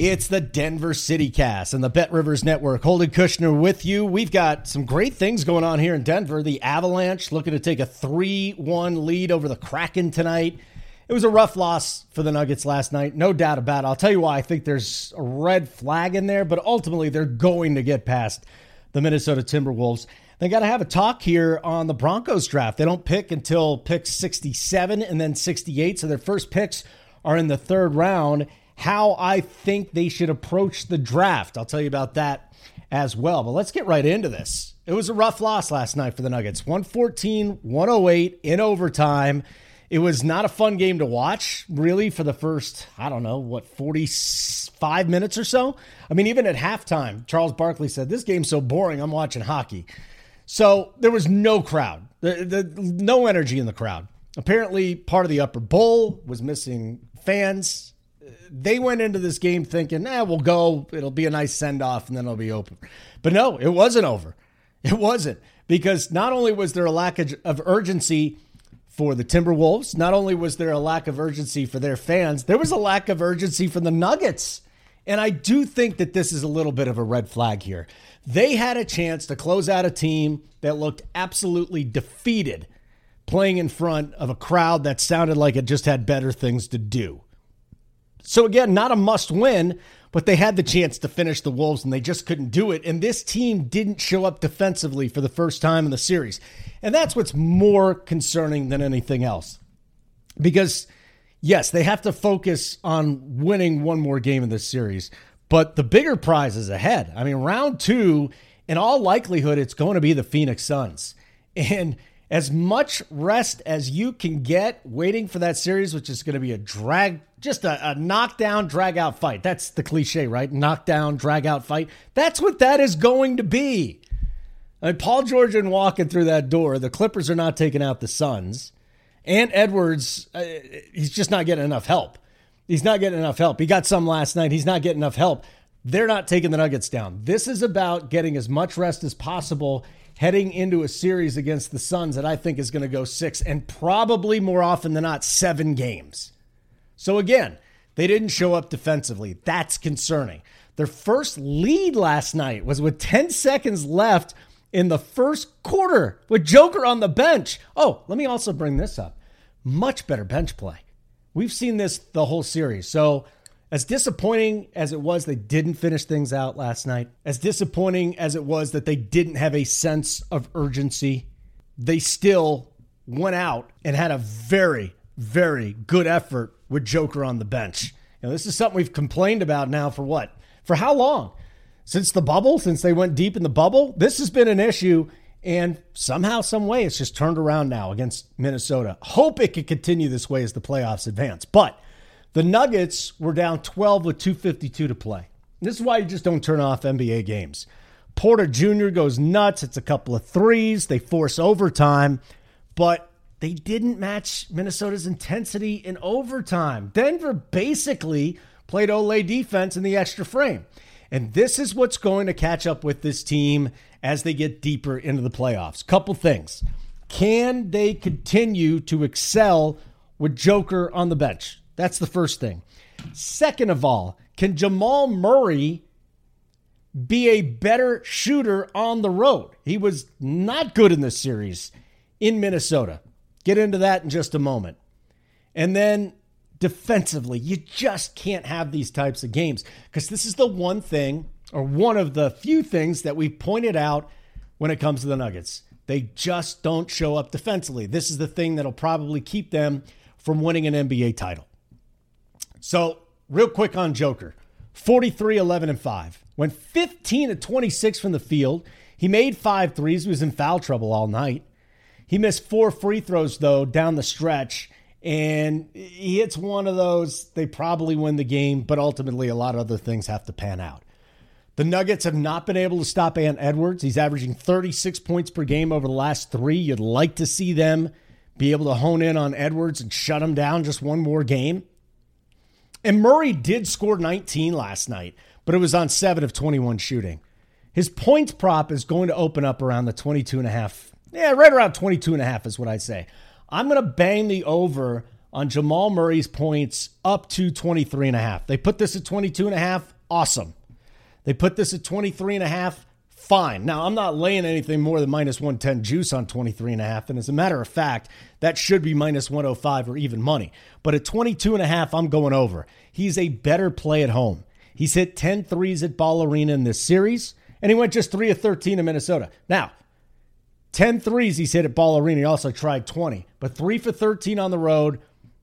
It's the Denver City Cast and the Bet Rivers Network. Holden Kushner with you. We've got some great things going on here in Denver. The Avalanche looking to take a 3-1 lead over the Kraken tonight. It was a rough loss for the Nuggets last night, no doubt about it. I'll tell you why I think there's a red flag in there, but ultimately they're going to get past the Minnesota Timberwolves. They got to have a talk here on the Broncos draft. They don't pick until pick 67 and then 68, so their first picks are in the third round. How I think they should approach the draft. I'll tell you about that as well. But let's get right into this. It was a rough loss last night for the Nuggets. 114-108 in overtime. It was not a fun game to watch, really, for the first, 45 minutes or so. I mean, even at halftime, Charles Barkley said, "This game's so boring, I'm watching hockey." So there was no crowd, no energy in the crowd. Apparently, part of the upper bowl was missing fans. They went into this game thinking, we'll go. It'll be a nice send-off, and then it'll be open. But no, it wasn't over. It wasn't. Because not only was there a lack of urgency for the Timberwolves, not only was there a lack of urgency for their fans, there was a lack of urgency for the Nuggets. And I do think that this is a little bit of a red flag here. They had a chance to close out a team that looked absolutely defeated, playing in front of a crowd that sounded like it just had better things to do. So again, not a must win, but they had the chance to finish the Wolves and they just couldn't do it. And this team didn't show up defensively for the first time in the series. And that's what's more concerning than anything else. Because yes, they have to focus on winning one more game in this series, but the bigger prize is ahead. I mean, round 2, in all likelihood, it's going to be the Phoenix Suns. And as much rest as you can get waiting for that series, which is going to be a knockdown, drag-out fight. That's the cliche, right? Knockdown, drag-out fight. That's what that is going to be. I mean, Paul George isn't walking through that door. The Clippers are not taking out the Suns. And Edwards, he's just not getting enough help. He's not getting enough help. He got some last night. He's not getting enough help. They're not taking the Nuggets down. This is about getting as much rest as possible heading into a series against the Suns that I think is going to go 6 and probably more often than not 7 games. So again, they didn't show up defensively. That's concerning. Their first lead last night was with 10 seconds left in the first quarter with Joker on the bench. Oh, let me also bring this up. Much better bench play. We've seen this the whole series. So as disappointing as it was they didn't finish things out last night, as disappointing as it was that they didn't have a sense of urgency, they still went out and had a very, very good effort with Joker on the bench. This is something we've complained about now for what? For how long? Since the bubble? Since they went deep in the bubble? This has been an issue, and somehow, some way, it's just turned around now against Minnesota. Hope it can continue this way as the playoffs advance. But the Nuggets were down 12 with 2:52 to play. This is why you just don't turn off NBA games. Porter Jr. goes nuts. It's a couple of threes. They force overtime, but they didn't match Minnesota's intensity in overtime. Denver basically played Olé defense in the extra frame. And this is what's going to catch up with this team as they get deeper into the playoffs. Couple things. Can they continue to excel with Joker on the bench? That's the first thing. Second of all, can Jamal Murray be a better shooter on the road? He was not good in this series in Minnesota. Get into that in just a moment. And then defensively, you just can't have these types of games because this is the one thing, or one of the few things that we pointed out when it comes to the Nuggets. They just don't show up defensively. This is the thing that'll probably keep them from winning an NBA title. So, real quick on Joker. 43, 11, and 5. Went 15 of 26 from the field. He made 5 threes. He was in foul trouble all night. He missed 4 free throws, though, down the stretch. And he hits one of those. They probably win the game, but ultimately a lot of other things have to pan out. The Nuggets have not been able to stop Ant Edwards. He's averaging 36 points per game over the last 3. You'd like to see them be able to hone in on Edwards and shut him down just one more game. And Murray did score 19 last night, but it was on 7 of 21 shooting. His points prop is going to open up around the 22.5. Yeah, right around 22.5 is what I'd say. I'm going to bang the over on Jamal Murray's points up to 23.5. They put this at 22.5. Awesome. They put this at 23.5. Fine. Now, I'm not laying anything more than minus 110 juice on 23.5. And as a matter of fact, that should be minus 105 or even money. But at 22.5, I'm going over. He's a better play at home. He's hit 10 threes at Ball Arena in this series, and he went just 3 of 13 in Minnesota. Now, 10 threes he's hit at Ball Arena. He also tried 20, but 3 for 13 on the road.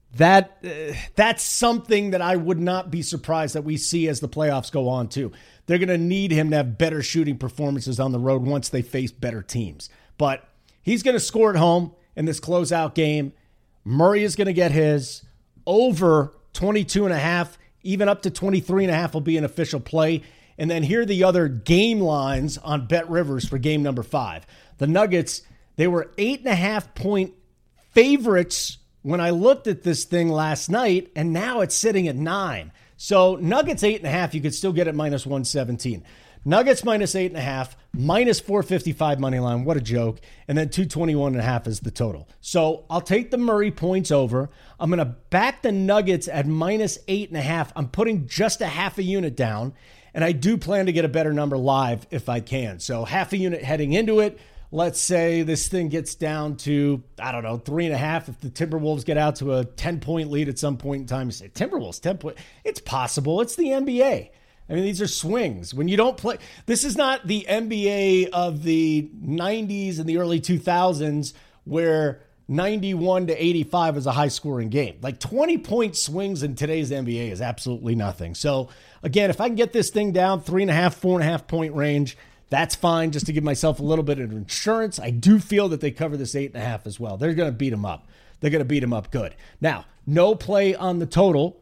That's something that I would not be surprised that we see as the playoffs go on too. They're going to need him to have better shooting performances on the road once they face better teams. But he's going to score at home in this closeout game. Murray is going to get his over 22.5, even up to 23.5 will be an official play. And then here are the other game lines on Bet Rivers for game number 5. The Nuggets, they were 8.5-point favorites when I looked at this thing last night, and now it's sitting at 9. So Nuggets 8.5, you could still get it minus 117. Nuggets minus 8.5, minus 455 money line. What a joke. And then 221.5 is the total. So I'll take the Murray points over. I'm going to back the Nuggets at minus 8.5. I'm putting just a half a unit down, and I do plan to get a better number live if I can. So half a unit heading into it. Let's say this thing gets down to, 3.5. If the Timberwolves get out to a 10-point lead at some point in time, you say, Timberwolves, 10 point. It's possible. It's the NBA. I mean, these are swings. When you don't play, this is not the NBA of the 90s and the early 2000s where 91 to 85 is a high-scoring game. Like 20-point swings in today's NBA is absolutely nothing. So, again, if I can get this thing down 3.5, 4.5-point range, that's fine, just to give myself a little bit of insurance. I do feel that they cover this 8.5 as well. They're going to beat them up. They're going to beat them up good. Now, no play on the total,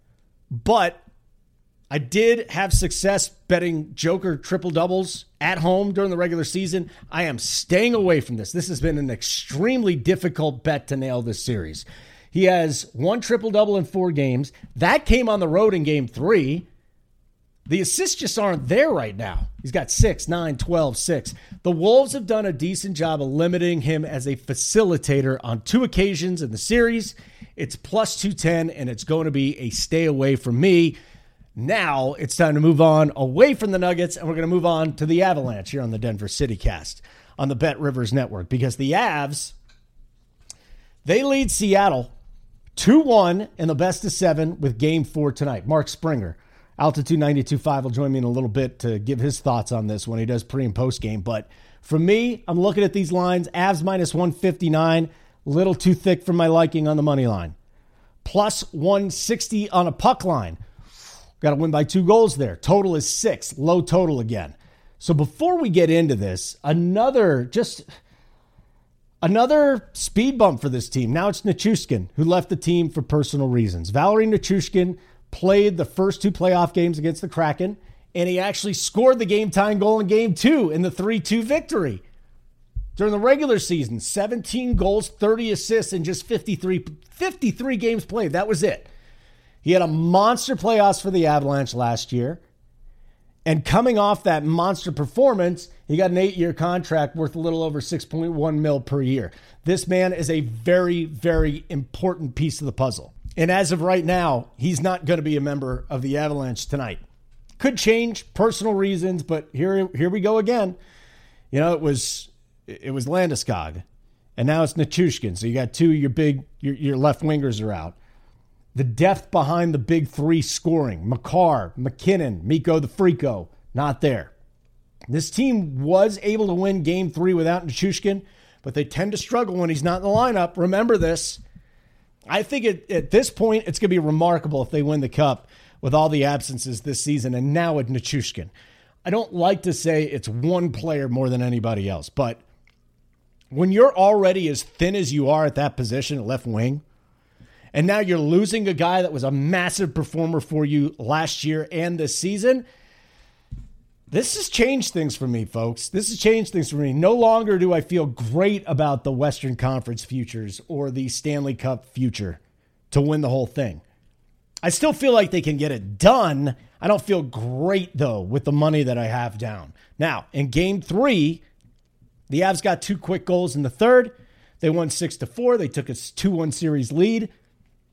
but I did have success betting Joker triple doubles at home during the regular season. I am staying away from this. This has been an extremely difficult bet to nail this series. He has 1 triple double in 4 games. That came on the road in game 3. The assists just aren't there right now. He's got 6, 9, 12, 6. The Wolves have done a decent job of limiting him as a facilitator on 2 occasions in the series. It's plus 210, and it's going to be a stay away from me. Now it's time to move on away from the Nuggets, and we're going to move on to the Avalanche here on the Denver City Cast on the Bet Rivers Network, because the Avs, they lead Seattle 2-1 in the best of 7 with game 4 tonight. Mark Springer, Altitude 92.5, will join me in a little bit to give his thoughts on this when he does pre and post game. But for me, I'm looking at these lines. Avs minus 159, a little too thick for my liking on the money line. Plus 160 on a puck line. Got to win by 2 goals there. Total is 6, low total again. So before we get into this, another speed bump for this team. Now it's Nichushkin, who left the team for personal reasons. Valeri Nichushkin played the first 2 playoff games against the Kraken, and he actually scored the game-tying goal in Game 2 in the 3-2 victory. During the regular season, 17 goals, 30 assists, and just 53 games played. That was it. He had a monster playoffs for the Avalanche last year, and coming off that monster performance, he got an 8-year contract worth a little over $6.1 million per year. This man is a very, very important piece of the puzzle. And as of right now, he's not going to be a member of the Avalanche tonight. Could change, personal reasons, but here we go again. You know, it was Landeskog, and now it's Nichushkin. So you got 2 your left wingers are out. The depth behind the big 3 scoring, Makar, McKinnon, Mikko the Freako, not there. This team was able to win Game 3 without Nichushkin, but they tend to struggle when he's not in the lineup. Remember this. I think at this point, it's going to be remarkable if they win the Cup with all the absences this season, and now with Nichushkin. I don't like to say it's one player more than anybody else, but when you're already as thin as you are at that position at left wing, and now you're losing a guy that was a massive performer for you last year and this season, this has changed things for me, folks. This has changed things for me. No longer do I feel great about the Western Conference futures or the Stanley Cup future to win the whole thing. I still feel like they can get it done. I don't feel great, though, with the money that I have down. Now, in Game 3, the Avs got 2 quick goals in the third. They won 6-4. They took a 2-1 series lead.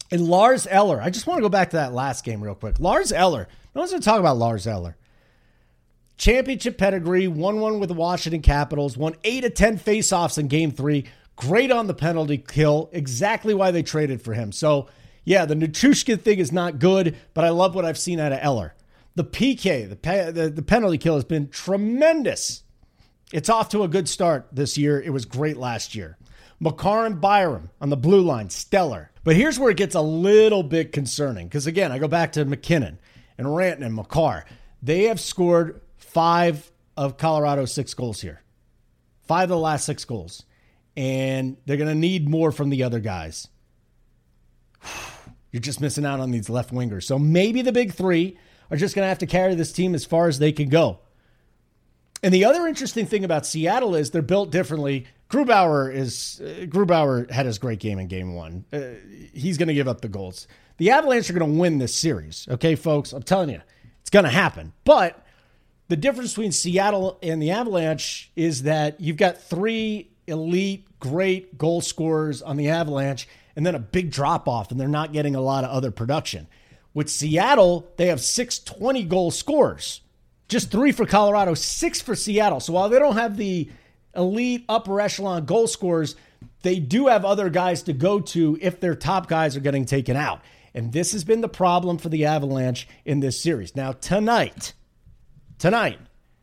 And Lars Eller, I just want to go back to that last game real quick. Lars Eller, no one's going to talk about Lars Eller. Championship pedigree, 1-1 with the Washington Capitals, won 8 of 10 faceoffs in Game 3. Great on the penalty kill, exactly why they traded for him. So, yeah, the Nichushkin thing is not good, but I love what I've seen out of Eller. The PK, the penalty kill has been tremendous. It's off to a good start this year. It was great last year. Makar and Byram on the blue line, stellar. But here's where it gets a little bit concerning. Because, again, I go back to McKinnon and Rantanen and Makar. They have scored 5 of Colorado's 6 goals here. 5 of the last 6 goals. And they're going to need more from the other guys. You're just missing out on these left wingers. So maybe the big 3 are just going to have to carry this team as far as they can go. And the other interesting thing about Seattle is they're built differently. Grubauer had his great game in Game 1. He's going to give up the goals. The Avalanche are going to win this series. Okay, folks? I'm telling you, it's going to happen. But the difference between Seattle and the Avalanche is that you've got 3 elite, great goal scorers on the Avalanche and then a big drop-off, and they're not getting a lot of other production. With Seattle, they have 6 20-goal scorers. Just 3 for Colorado, 6 for Seattle. So while they don't have the elite upper echelon goal scorers, they do have other guys to go to if their top guys are getting taken out. And this has been the problem for the Avalanche in this series. Now, tonight, the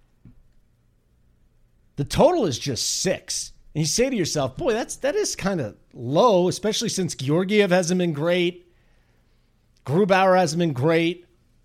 total is just 6. And you say to yourself, boy, that is kind of low, especially since Georgiev hasn't been great. Grubauer hasn't been great.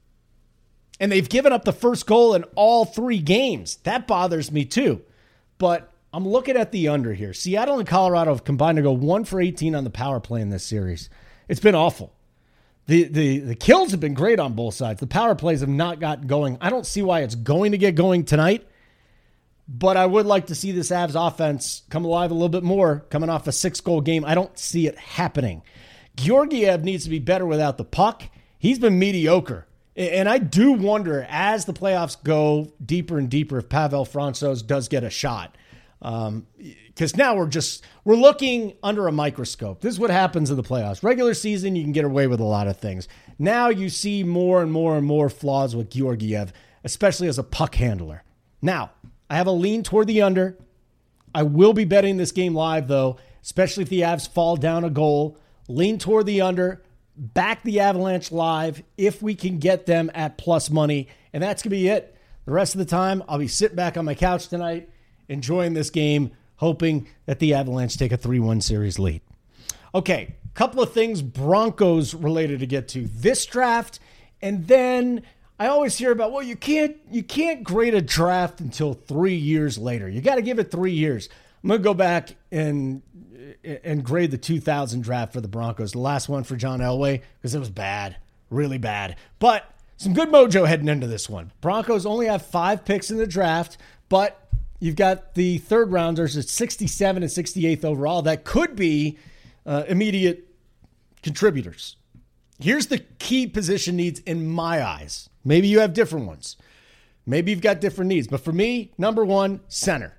And they've given up the first goal in all 3 games. That bothers me too. But I'm looking at the under here. Seattle and Colorado have combined to go 1 for 18 on the power play in this series. It's been awful. The kills have been great on both sides. The power plays have not gotten going. I don't see why it's going to get going tonight. But I would like to see this Avs offense come alive a little bit more coming off a 6-goal game. I don't see it happening. Georgiev needs to be better without the puck. He's been mediocre. And I do wonder, as the playoffs go deeper and deeper, if Pavel Francouz does get a shot. Because now we're looking under a microscope. This is what happens in the playoffs. Regular season, you can get away with a lot of things. Now you see more and more and more flaws with Georgiev, especially as a puck handler. Now, I have a lean toward the under. I will be betting this game live, though, especially if the Avs fall down a goal. Lean toward the under. Back the Avalanche live if we can get them at plus money. And that's going to be it. The rest of the time, I'll be sitting back on my couch tonight, enjoying this game, hoping that the Avalanche take a 3-1 series lead. Okay, couple of things Broncos related to get to this draft. And then I always hear about, well, you can't grade a draft until 3 years later. You got to give it 3 years. I'm going to go back and grade the 2000 draft for the Broncos, the last one for John Elway, because it was bad, really bad. But some good mojo heading into this one. Broncos only have 5 picks in the draft, but you've got the third rounders at 67 and 68th overall that could be immediate contributors. Here's the key position needs in my eyes. Maybe you have different ones. Maybe you've got different needs. But for me, number 1, center.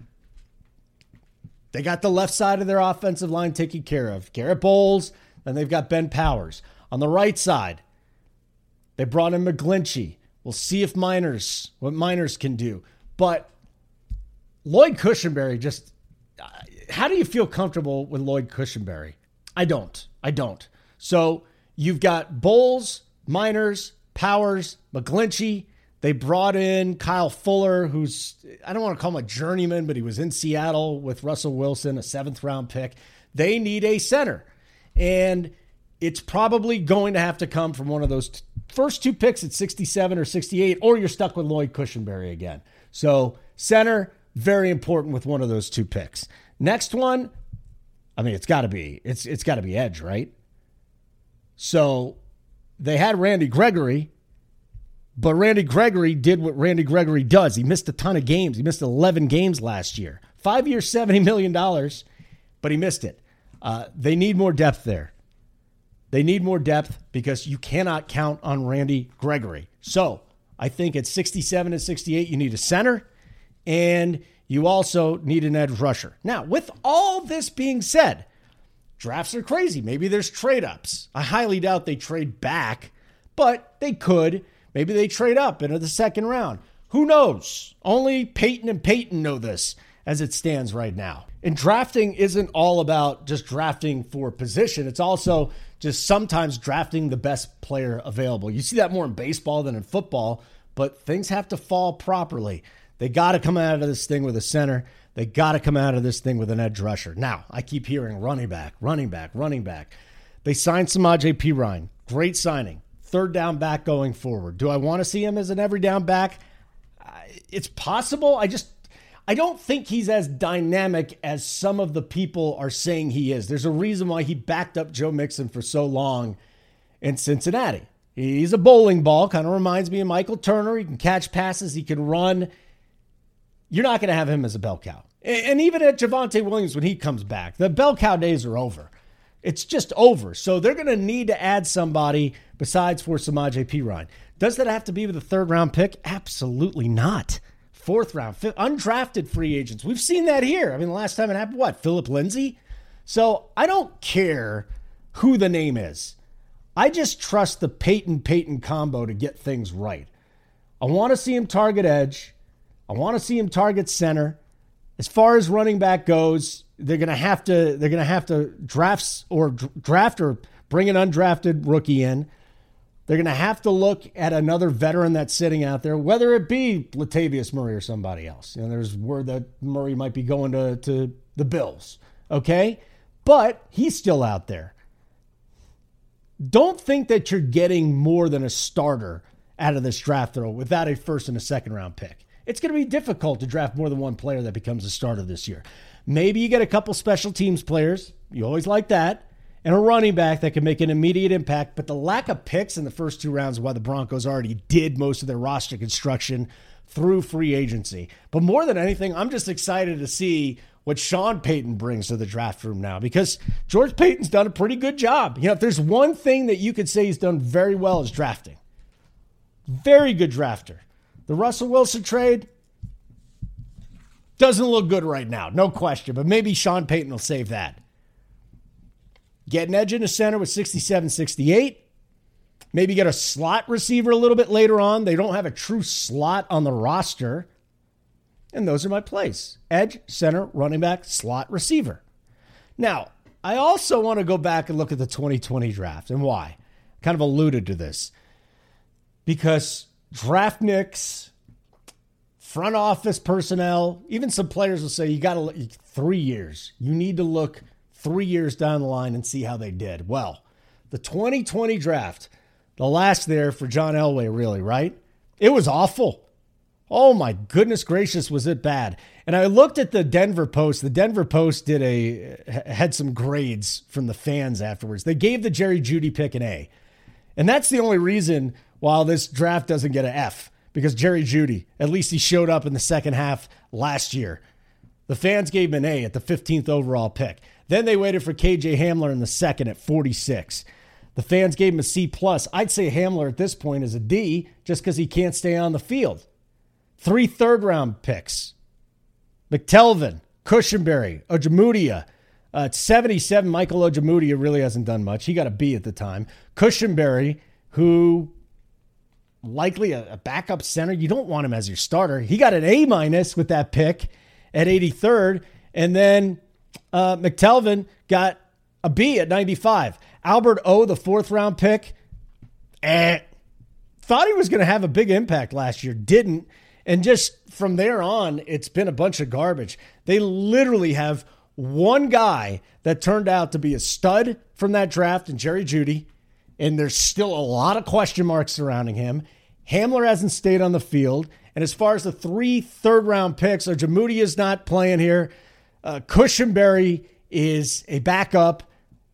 They got the left side of their offensive line taken care of. Garrett Bowles, then they've got Ben Powers. On the right side, they brought in McGlinchey. We'll see if what Miners can do. But Lloyd Cushenberry how do you feel comfortable with Lloyd Cushenberry? I don't. So you've got Bowles, Miners, Powers, McGlinchey. They brought in Kyle Fuller, who's, I don't want to call him a journeyman, but he was in Seattle with Russell Wilson, a 7th-round pick. They need a center. And it's probably going to have to come from one of those first 2 picks at 67 or 68, or you're stuck with Lloyd Cushenberry again. So center, very important with one of those 2 picks. Next one, I mean, it's got to be edge, right? So they had Randy Gregory. But Randy Gregory did what Randy Gregory does. He missed a ton of games. He missed 11 games last year. 5 years, $70 million, but he missed it. They need more depth there. They need more depth because you cannot count on Randy Gregory. So I think at 67 and 68, you need a center, and you also need an edge rusher. Now, with all this being said, drafts are crazy. Maybe there's trade ups. I highly doubt they trade back, but they could. Maybe they trade up into the second round. Who knows? Only Peyton and Peyton know this as it stands right now. And drafting isn't all about just drafting for position. It's also just sometimes drafting the best player available. You see that more in baseball than in football, but things have to fall properly. They got to come out of this thing with a center. They got to come out of this thing with an edge rusher. Now, I keep hearing running back. They signed Samaje Perine. Great signing. Third down back going forward. Do I want to see him as an every down back? It's possible. I don't think he's as dynamic as some of the people are saying he is. There's a reason why he backed up Joe Mixon for so long in Cincinnati. He's a bowling ball, kind of reminds me of Michael Turner. He can catch passes, he can run. You're not going to have him as a bell cow. And even at Javonte Williams, when he comes back, the bell cow days are over. It's just over. So they're going to need to add somebody besides for Samaje Perine. Does that have to be with a third-round pick? Absolutely not. Fourth round, undrafted free agents. We've seen that here. I mean, the last time it happened, Philip Lindsay? So I don't care who the name is. I just trust the Peyton combo to get things right. I want to see him target edge. I want to see him target center. As far as running back goes, they're going to have to draft or bring an undrafted rookie in. They're going to have to look at another veteran that's sitting out there, whether it be Latavius Murray or somebody else. There's word that Murray might be going to the Bills, okay? But he's still out there. Don't think that you're getting more than a starter out of this draft, though, without a first and a second round pick. It's going to be difficult to draft more than one player that becomes a starter this year. Maybe you get a couple special teams players. You always like that. And a running back that can make an immediate impact. But the lack of picks in the first two rounds is why the Broncos already did most of their roster construction through free agency. But more than anything, I'm just excited to see what Sean Payton brings to the draft room now, because George Payton's done a pretty good job. If there's one thing that you could say he's done very well is drafting. Very good drafter. The Russell Wilson trade doesn't look good right now, no question, but maybe Sean Payton will save that. Get an edge in the center with 67, 68. Maybe get a slot receiver a little bit later on. They don't have a true slot on the roster. And those are my plays. Edge, center, running back, slot, receiver. Now, I also want to go back and look at the 2020 draft. And why? I kind of alluded to this. Because draftniks, front office personnel, even some players will say you got to look 3 years. You need to look 3 years down the line and see how they did. Well, the 2020 draft, the last there for John Elway, really, right? It was awful. Oh my goodness gracious, was it bad? And I looked at the Denver Post. The Denver Post had some grades from the fans afterwards. They gave the Jerry Jeudy pick an A. And that's the only reason why this draft doesn't get an F, because Jerry Jeudy, at least he showed up in the second half last year. The fans gave him an A at the 15th overall pick. Then they waited for KJ Hamler in the second at 46. The fans gave him a C+. I'd say Hamler at this point is a D just because he can't stay on the field. 3 third-round picks. McTelvin, Cushenberry, Ojemudia. At 77, Michael Ojemudia really hasn't done much. He got a B at the time. Cushenberry, who likely a backup center. You don't want him as your starter. He got an A- with that pick at 83rd. And then McTelvin got a B at 95. Albert O, the 4th-round pick, thought he was going to have a big impact last year. Didn't. And just from there on, it's been a bunch of garbage. They literally have one guy that turned out to be a stud from that draft, and Jerry Jeudy, and there's still a lot of question marks surrounding him. Hamler hasn't stayed on the field. And as far as the 3 third-round picks, Ojemudia is not playing here. Cushenberry is a backup.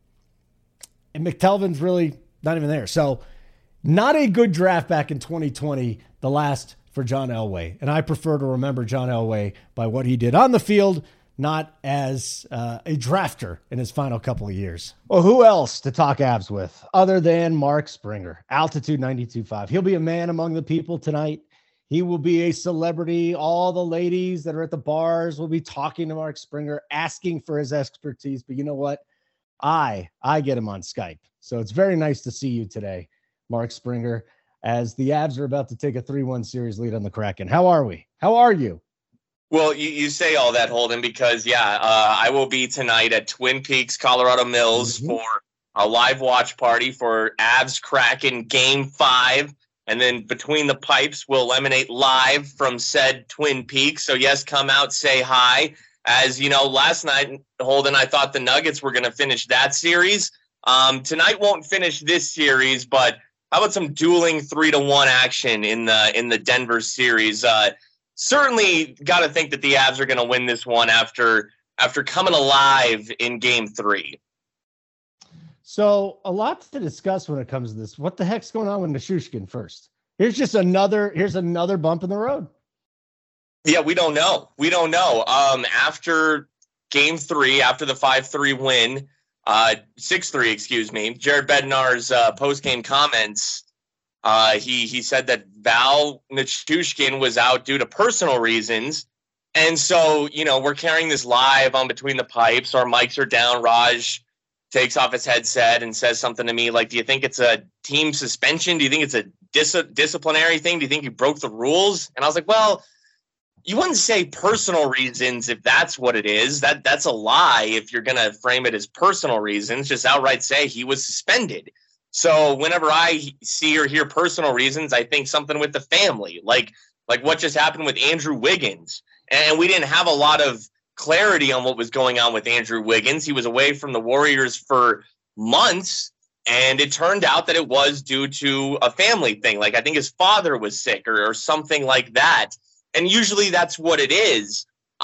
And McTelvin's really not even there. So not a good draft back in 2020, the last for John Elway. And I prefer to remember John Elway by what he did on the field, not as a drafter in his final couple of years. Well, who else to talk Avs with other than Mark Springer? Altitude 92.5. He'll be a man among the people tonight. He will be a celebrity. All the ladies that are at the bars will be talking to Mark Springer, asking for his expertise. But you know what? I get him on Skype. So it's very nice to see you today, Mark Springer, as the Avs are about to take a 3-1 series lead on the Kraken. How are we? How are you? Well, you say all that, Holden, because, I will be tonight at Twin Peaks, Colorado Mills for a live watch party for Avs Kraken Game 5. And then Between the Pipes will emanate live from said Twin Peaks. So, yes, come out, say hi. As you know, last night, Holden, I thought the Nuggets were going to finish that series. Tonight won't finish this series, but how about some dueling 3-1 action in the Denver series? Certainly got to think that the Avs are going to win this one after coming alive in Game 3. So a lot to discuss when it comes to this. What the heck's going on with Nichushkin first? Here's another bump in the road. Yeah, we don't know. After Game 3, after the 5-3 win, 6-3, excuse me, Jared Bednar's post-game comments, he said that Val Nichushkin was out due to personal reasons. And so, we're carrying this live on Between the Pipes. Our mics are down. Raj takes off his headset and says something to me like, do you think it's a team suspension? Do you think it's a disciplinary thing? Do you think you broke the rules? And I was like, well, you wouldn't say personal reasons if that's what it is. That's a lie if you're going to frame it as personal reasons. Just outright say he was suspended. So whenever I see or hear personal reasons, I think something with the family, like what just happened with Andrew Wiggins. And we didn't have a lot of clarity on what was going on with Andrew Wiggins. He was away from the Warriors for months, and it turned out that it was due to a family thing. Like I think his father was sick or something like that. And usually that's what it is.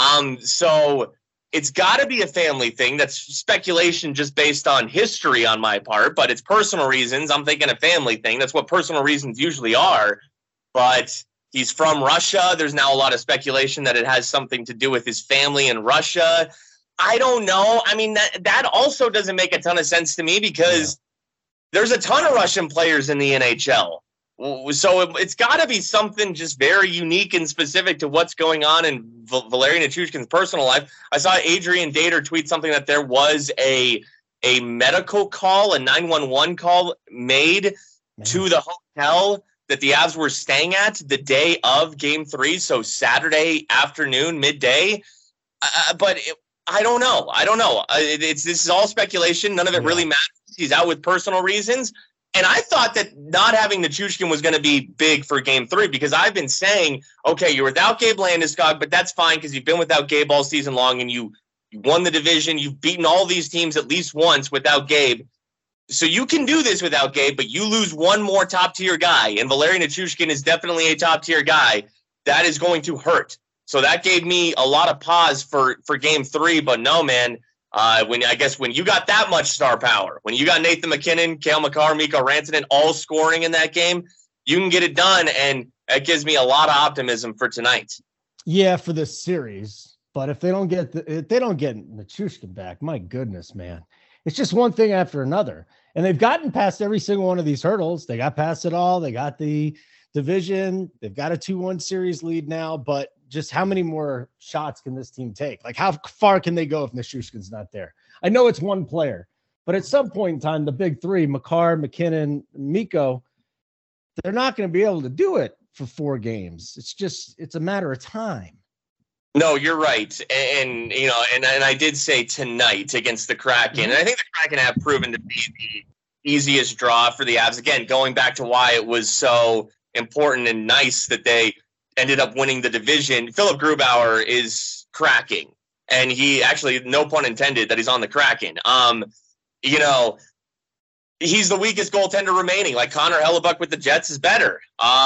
So it's got to be a family thing. That's speculation just based on history on my part, but it's personal reasons. I'm thinking a family thing. That's what personal reasons usually are. But he's from Russia. There's now a lot of speculation that it has something to do with his family in Russia. I don't know. I mean, that also doesn't make a ton of sense to me because there's a ton of Russian players in the NHL. So it's got to be something just very unique and specific to what's going on in Valeri Nichushkin's personal life. I saw Adrian Dater tweet something that there was a medical call, a 911 call made to the hotel that the Avs were staying at the day of Game 3, so Saturday afternoon, midday. I don't know. This is all speculation. None of it really matters. He's out with personal reasons. And I thought that not having Nichushkin was going to be big for Game 3 because I've been saying, okay, you're without Gabe Landeskog, but that's fine because you've been without Gabe all season long and you won the division. You've beaten all these teams at least once without Gabe. So you can do this without Gabe, but you lose one more top-tier guy, and Valeri Nichushkin is definitely a top-tier guy. That is going to hurt. So that gave me a lot of pause for Game 3, but no, man. When you got that much star power, when you got Nathan McKinnon, Cale Makar, Mikko Rantanen all scoring in that game, you can get it done, and that gives me a lot of optimism for tonight. Yeah, for this series, but if they don't get Nichushkin back, my goodness, man, it's just one thing after another, and they've gotten past every single one of these hurdles. They got past it all. They got the division. They've got a 2-1 series lead now, but just how many more shots can this team take? Like, how far can they go if Nichushkin's not there? I know it's one player, but at some point in time, the big three, Makar, McKinnon, Mikko, they're not going to be able to do it for 4 games. It's a matter of time. No, you're right. And I did say tonight against the Kraken, and I think the Kraken have proven to be the easiest draw for the Avs. Again, going back to why it was so important and nice that they ended up winning the division. Philip Grubauer is cracking, and he actually, no pun intended, that he's on the Kraken. He's the weakest goaltender remaining. Like Connor Hellebuck with the Jets is better.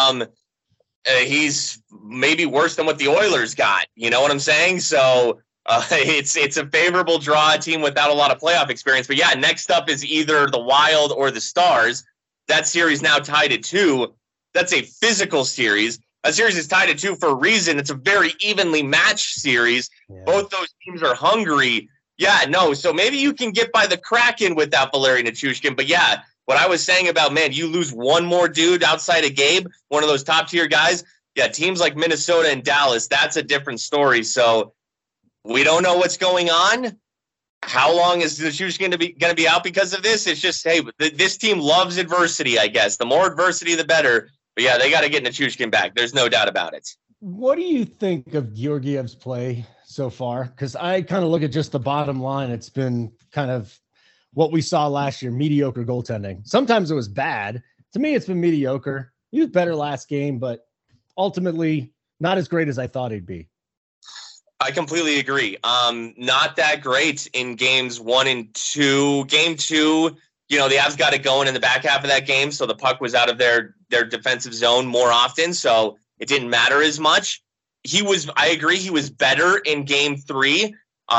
He's maybe worse than what the Oilers got. You know what I'm saying? So it's a favorable draw, a team without a lot of playoff experience. But yeah, next up is either the Wild or the Stars. That series now tied at 2. That's a physical series. A series is tied at 2 for a reason. It's a very evenly matched series. Yeah. Both those teams are hungry. Yeah, no, so maybe you can get by the Kraken without Valeri Nichushkin. But yeah, what I was saying about, man, you lose one more dude outside of Gabe, one of those top-tier guys. Yeah, teams like Minnesota and Dallas, that's a different story. So we don't know what's going on. How long is Nichushkin going to be out because of this? It's just, hey, this team loves adversity, I guess. The more adversity, the better. But yeah, they got to get Nichushkin back. There's no doubt about it. What do you think of Georgiev's play so far? Because I kind of look at just the bottom line. It's been kind of what we saw last year, mediocre goaltending. Sometimes it was bad. To me, it's been mediocre. He was better last game, but ultimately not as great as I thought he'd be. I completely agree. Not that great in games 1 and 2. Game 2, the Avs got it going in the back half of that game, so the puck was out of their defensive zone more often, so it didn't matter as much. I agree, he was better in game 3.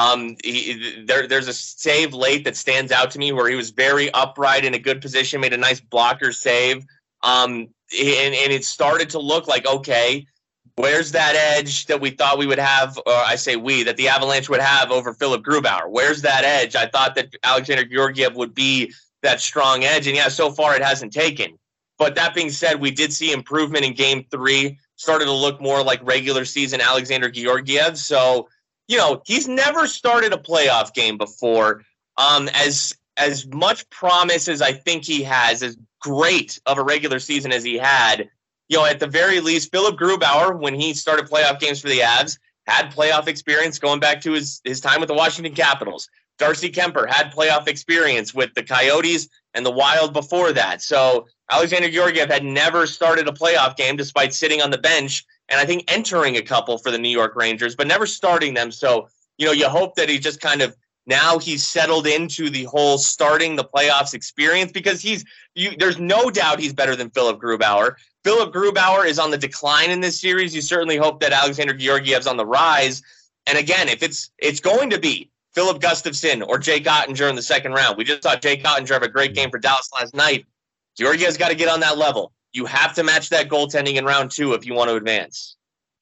There's a save late that stands out to me where he was very upright in a good position, made a nice blocker save. And it started to look like, okay, where's that edge that we thought we would have, or I say we, that the Avalanche would have over Philip Grubauer? Where's that edge? I thought that Alexander Georgiev would be that strong edge, and yeah, so far it hasn't taken. But that being said, we did see improvement in game 3, started to look more like regular season Alexander Georgiev. So, he's never started a playoff game before. As much promise as I think he has, as great of a regular season as he had, at the very least, Philip Grubauer, when he started playoff games for the Avs, had playoff experience going back to his time with the Washington Capitals. Darcy Kemper had playoff experience with the Coyotes and the Wild before that. So Alexander Georgiev had never started a playoff game despite sitting on the bench and I think entering a couple for the New York Rangers, but never starting them. So, you hope that he just kind of now he's settled into the whole starting the playoffs experience because there's no doubt he's better than Philip Grubauer. Philip Grubauer is on the decline in this series. You certainly hope that Alexander Georgiev's on the rise. And again, if it's going to be Philip Gustafsson or Jake Ottinger in the second round. We just saw Jake Ottinger have a great game for Dallas last night. Georgiev's got to get on that level. You have to match that goaltending in round 2 if you want to advance.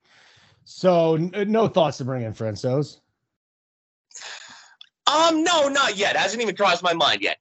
So no thoughts to bring in Francouz? No, not yet. Hasn't even crossed my mind yet.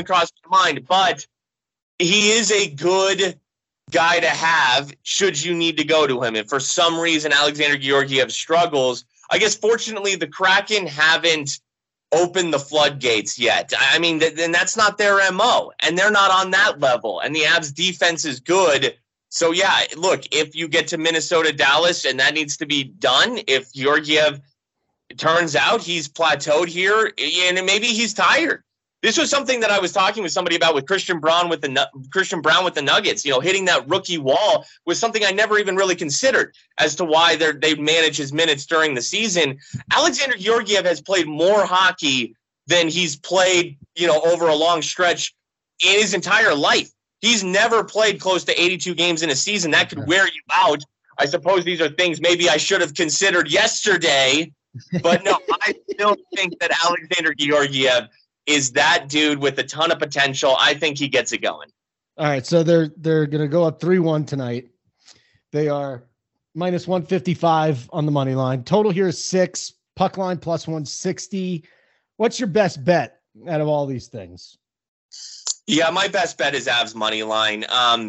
But he is a good guy to have should you need to go to him. If for some reason Alexander Georgiev struggles, I guess fortunately the Kraken haven't opened the floodgates yet. I mean, then that's not their MO, and they're not on that level. And the Avs defense is good. So yeah, look, if you get to Minnesota, Dallas, and that needs to be done, if Georgiev turns out he's plateaued here, and maybe he's tired. This was something that I was talking with somebody about with Christian Brown with the Nuggets. Hitting that rookie wall was something I never even really considered as to why they manage his minutes during the season. Alexander Georgiev has played more hockey than he's played, over a long stretch in his entire life. He's never played close to 82 games in a season. That could wear you out. I suppose these are things maybe I should have considered yesterday, but no, I still think that Alexander Georgiev is that dude with a ton of potential. I think he gets it going. All right, so they're going to go up 3-1 tonight. They are minus 155 on the money line. Total here is 6. Puck line plus 160. What's your best bet out of all these things? Yeah, my best bet is Avs money line.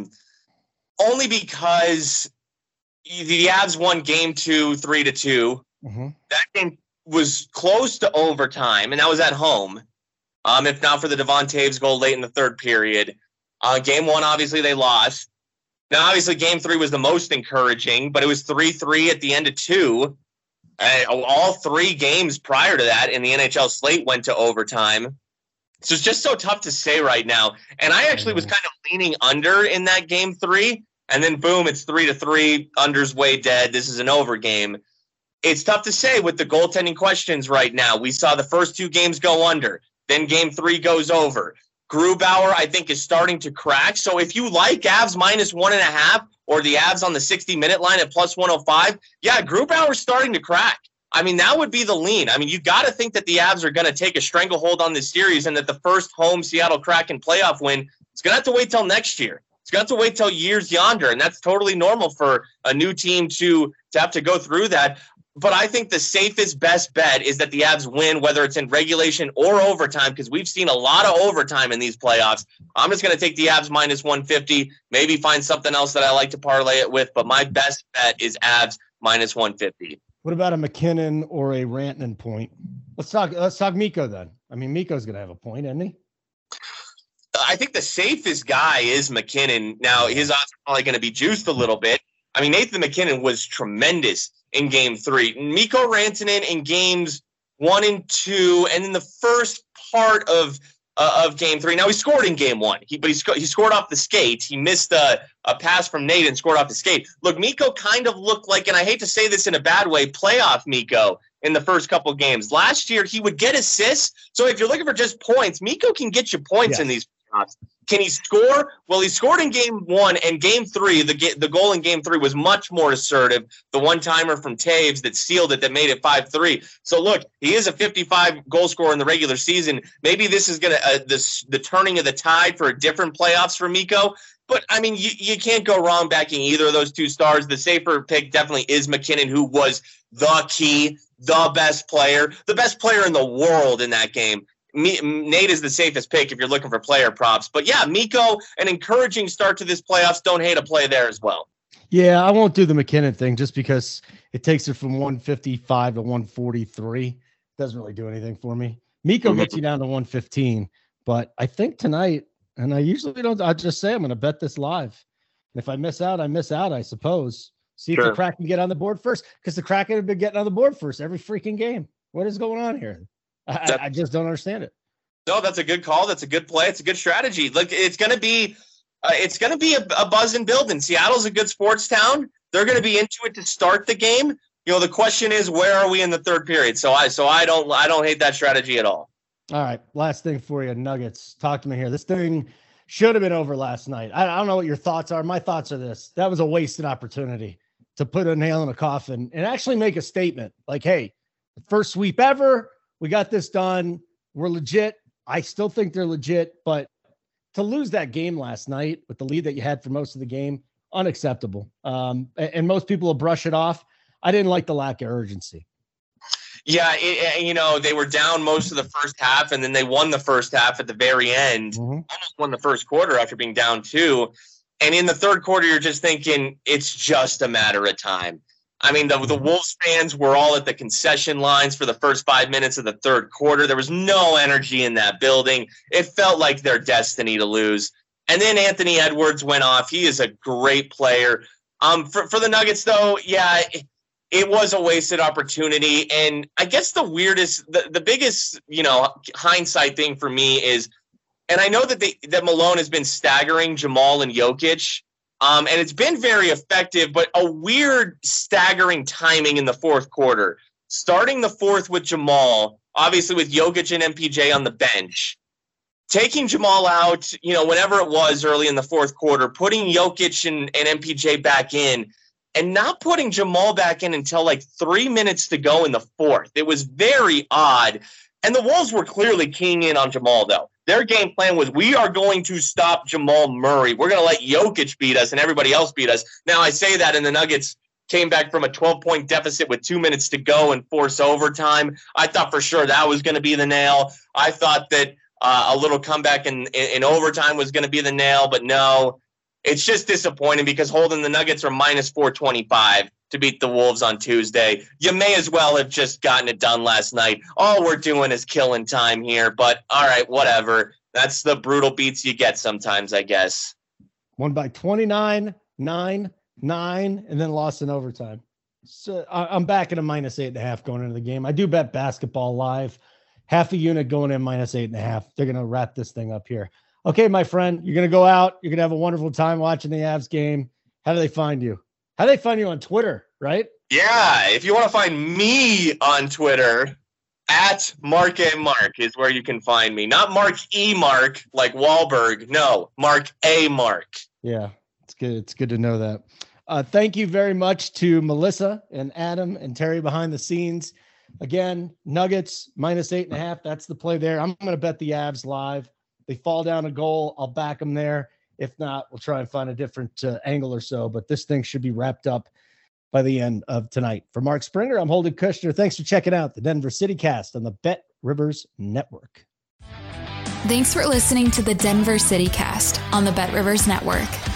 Only because the Avs won game 2, 3-2. Mm-hmm. That game was close to overtime, and that was at home. If not for the Devon Toews goal late in the third period. Game 1, obviously, they lost. Now, obviously, Game 3 was the most encouraging, but it was 3-3 at the end of 2. All 3 games prior to that in the NHL slate went to overtime. So it's just so tough to say right now. And I actually was kind of leaning under in that Game 3, and then, boom, it's 3-3. Under's way dead. This is an over game. It's tough to say with the goaltending questions right now. We saw the first 2 games go under. Then Game 3 goes over. Grubauer, I think, is starting to crack. So if you like Avs minus 1.5 or the Avs on the 60-minute line at plus 105, yeah, Grubauer's starting to crack. I mean, that would be the lean. I mean, you got to think that the Avs are going to take a stranglehold on this series and that the first home Seattle Kraken playoff win is going to have to wait till next year. It's going to have to wait till years yonder, and that's totally normal for a new team to have to go through that. But I think the safest best bet is that the Avs win, whether it's in regulation or overtime, because we've seen a lot of overtime in these playoffs. I'm just going to take the Avs minus 150, maybe find something else that I like to parlay it with, but my best bet is Avs minus 150. What about a McKinnon or a Rantanen point? Let's talk Mikko then. I mean, Mikko's going to have a point, isn't he? I think the safest guy is McKinnon. Now, his odds are probably going to be juiced a little bit. I mean, Nathan McKinnon was tremendous in Game 3. Mikko Rantanen in Games 1 and 2, and in the first part of Game 3. Now, he scored in Game 1, but he scored off the skate. He missed a pass from Nate and scored off the skate. Look, Mikko kind of looked like, and I hate to say this in a bad way, playoff Mikko in the first couple games. Last year, he would get assists. So if you're looking for just points, Mikko can get you points in these playoffs. Can he score? Well, he scored in Game 1 and Game 3. The goal in Game 3 was much more assertive. The one-timer from Taves that sealed it, that made it 5-3. So, look, he is a 55 goal scorer in the regular season. Maybe this is going to the turning of the tide for a different playoffs for Mikko. But, I mean, you can't go wrong backing either of those two stars. The safer pick definitely is McKinnon, who was the key, the best player in the world in that game. Nate is the safest pick if you're looking for player props. But, yeah, Mikko, an encouraging start to this playoffs. Don't hate a play there as well. Yeah, I won't do the McKinnon thing just because it takes it from 155 to 143. Doesn't really do anything for me. Mikko gets you down to 115. But I think tonight, and I usually don't, I'll just say I'm going to bet this live. And if I miss out, I suppose. See if the Kraken get on the board first, because the Kraken have been getting on the board first every freaking game. What is going on here? I just don't understand it. No, that's a good call. That's a good play. It's a good strategy. Look, it's going to be a buzz and building. Seattle's a good sports town. They're going to be into it to start the game. You know, the question is, where are we in the third period? So I don't hate that strategy at all. All right, last thing for you, Nuggets. Talk to me here. This thing should have been over last night. I don't know what your thoughts are. My thoughts are this: that was a wasted opportunity to put a nail in a coffin and actually make a statement like, "Hey, first sweep ever. We got this done. We're legit." I still think they're legit, but to lose that game last night with the lead that you had for most of the game, unacceptable. And most people will brush it off. I didn't like the lack of urgency. Yeah, they were down most of the first half, and then they won the first half at the very end. Almost won the first quarter after being down 2. And in the third quarter, you're just thinking it's just a matter of time. I mean, the Wolves fans were all at the concession lines for the first 5 minutes of the third quarter. There was no energy in that building. It felt like their destiny to lose. And then Anthony Edwards went off. He is a great player. For the Nuggets, though, yeah, it was a wasted opportunity. And I guess the biggest, hindsight thing for me is, and I know that Malone has been staggering Jamal and Jokic, and it's been very effective, but a weird staggering timing in the fourth quarter. Starting the fourth with Jamal, obviously with Jokic and MPJ on the bench, taking Jamal out, whenever it was early in the fourth quarter, putting Jokic and MPJ back in, and not putting Jamal back in until like 3 minutes to go in the fourth. It was very odd. And the Wolves were clearly keying in on Jamal, though. Their game plan was, we are going to stop Jamal Murray. We're going to let Jokic beat us and everybody else beat us. Now, I say that, and the Nuggets came back from a 12-point deficit with 2 minutes to go and force overtime. I thought for sure that was going to be the nail. I thought that a little comeback in overtime was going to be the nail, but no. It's just disappointing because holding the Nuggets are minus 425 to beat the Wolves on Tuesday. You may as well have just gotten it done last night. All we're doing is killing time here, but all right, whatever. That's the brutal beats you get sometimes, I guess. Won by 29, 9, and then lost in overtime. So I'm back at a minus 8.5 going into the game. I do bet basketball live. Half a unit going in minus 8.5. They're going to wrap this thing up here. Okay, my friend, you're going to go out. You're going to have a wonderful time watching the Avs game. How do they find you? How do they find you on Twitter, right? Yeah, if you want to find me on Twitter, at Mark A. Mark is where you can find me. Not Mark E. Mark like Wahlberg. No, Mark A. Mark. Yeah, it's good. It's good to know that. Thank you very much to Melissa and Adam and Terry behind the scenes. Again, Nuggets minus 8.5. That's the play there. I'm going to bet the Avs live. They fall down a goal, I'll back them there. If not, we'll try and find a different angle or so. But this thing should be wrapped up by the end of tonight. For Mark Springer, I'm Holden Kushner. Thanks for checking out the Denver City Cast on the Bet Rivers Network. Thanks for listening to the Denver City Cast on the Bet Rivers Network.